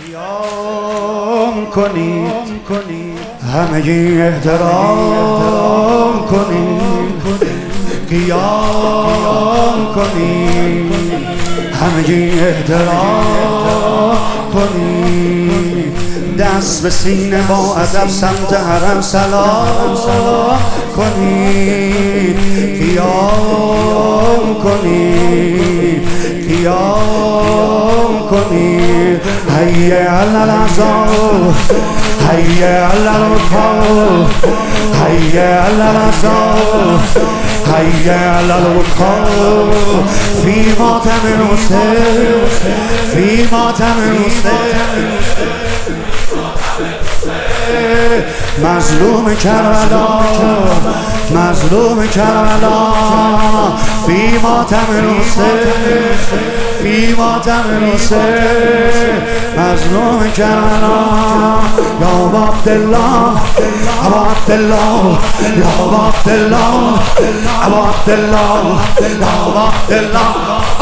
قیام کنید همگی احترام کنید قیام کنید همگی احترام کنید دست به سینه با ادب سمت حرم سلام کنید قیام کنید قیام کنید حی علی العزا حی علی الوقار حی علی العزا حی علی الوقار فی ماتم حسین فی ماتم حسین مظلوم کربلا مظلوم کربلا فی ماتم حسین فی ماتم حسین مظلوم کربلا یا عبدالله ابا عبدالله یا عبدالله ابا عبدالله یا عبدالله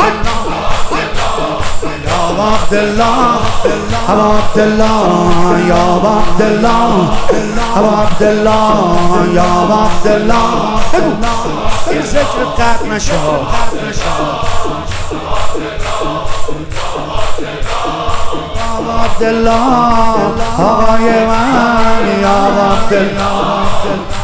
عبد الله ابو عبد الله یا عبد الله ابو عبد الله یا عبد الله این ذکر قطع نشه عبد الله آقای من یا عبد الله